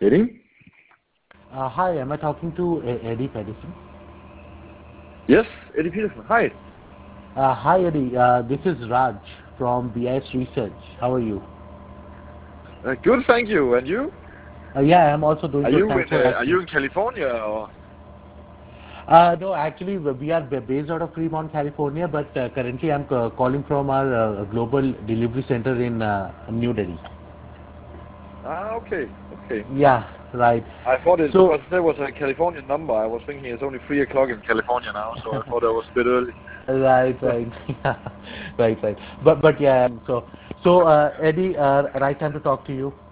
Eddie? Hi, am I talking to Eddie Pedersen? Yes, Eddie Peterson. Hi. Hi, Eddie. This is Raj from BIS Research. How are you? Good, thank you. And you? Yeah, I'm also doing Are good. you Thanks in for Are asking. you in California or? No, actually, we are based out of Fremont, California, but currently I'm calling from our global delivery center in New Delhi. Ah, okay, okay. Yeah, right. I thought it So, because there was a Californian number. I was thinking it's only 3 o'clock in California now, so I thought that was a bit early. right, right, yeah, right. But yeah, so Eddie, right time to talk to you.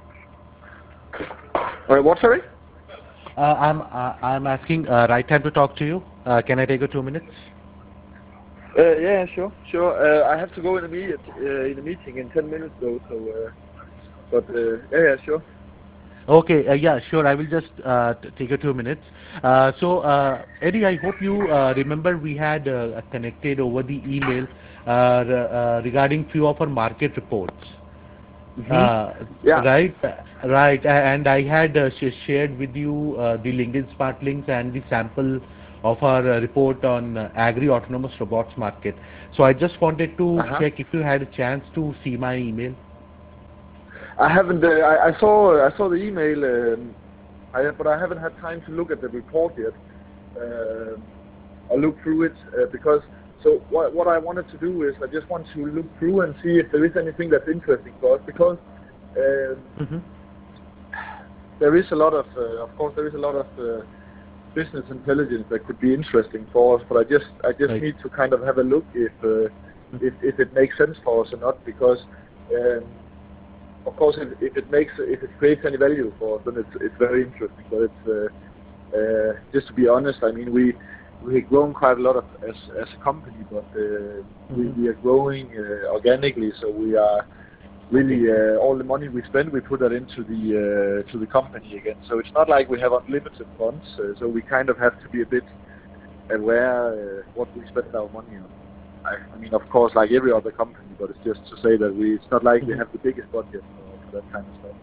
What? Sorry? I'm asking right time to talk to you. Can I take a 2 minutes? Yeah, sure, sure. I have to go in a meeting in 10 minutes though. So, yeah, sure. Okay, yeah, sure. I will just take a 2 minutes. Eddie, I hope you remember we had connected over the email regarding few of our market reports. Mhm. Uh, Yeah. right, right. And I had shared with you the LinkedIn Smart links and the sample of our report on agri autonomous robots market. So I just wanted Uh to huh. check if you had a chance to see my email. I haven't. I saw the email. But I haven't had time to look at the report yet. Um, I'll look through it because. So what I wanted to do is I just want to look through and see if there is anything that's interesting for us because um, Mm-hmm. there is a lot of course, there is a lot of business intelligence that could be interesting for us. But I just Right. need to kind of have a look if it makes sense for us or not because. Um, of course, if it creates any value for us, then it's very interesting. But it's just to be honest, I mean we've grown quite a lot as a company, but Mm-hmm. we are growing organically, so we are Okay. really all the money we spend, we put that into the company again. So it's not like we have unlimited funds. So we kind of have to be a bit aware what we spend our money on. I mean, of course, like every other company, but it's just to say that it's not like we Mhm. have the biggest budget for that kind of stuff.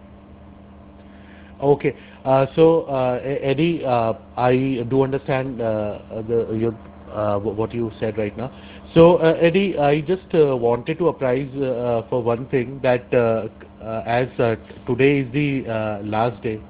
Okay. Eddie, I do understand what you said right now. So, Eddie, I just wanted to apprise for one thing that as today is the last day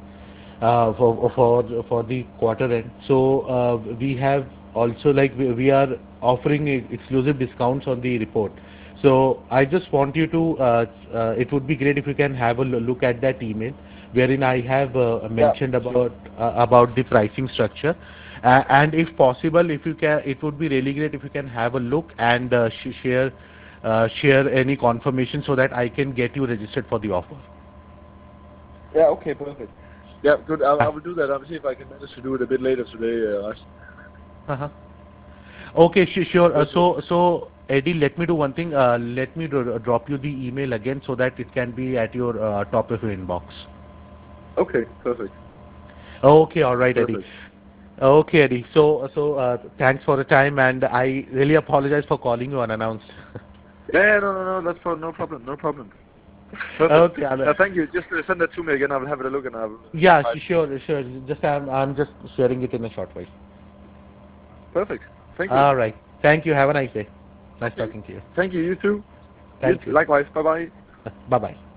for the quarter end. So we have also like we are offering exclusive discounts on the report. So I just want you to. It would be great if you can have a look at that email, wherein I have Yeah, mentioned sure. about the pricing structure, and if possible, if you can, it would be really great if you can have a look and share any confirmation so that I can get you registered for the offer. Yeah, okay, perfect. Yeah, good. I will do that. I'll see if I can manage to do it a bit later today. Uh-huh. Okay, sure. Perfect. Eddie, let me do one thing. Let me drop you the email again so that it can be at your top of your inbox. Okay, perfect. Okay, all right, Eddie. Perfect. Okay, Eddie. Thanks for the time, and I really apologize for calling you unannounced. Yeah, no, that's no problem, no problem. Perfect. Okay, Thank you. Just send that to me again. I will have a look and I will yeah, try to do it. sure. Just I'm just sharing it in a short way. Perfect. Thank you. All right. Thank you. Have a nice day. Nice Okay. talking to you. Thank you. You too. You Thank too. you. Likewise. Bye bye. Bye bye.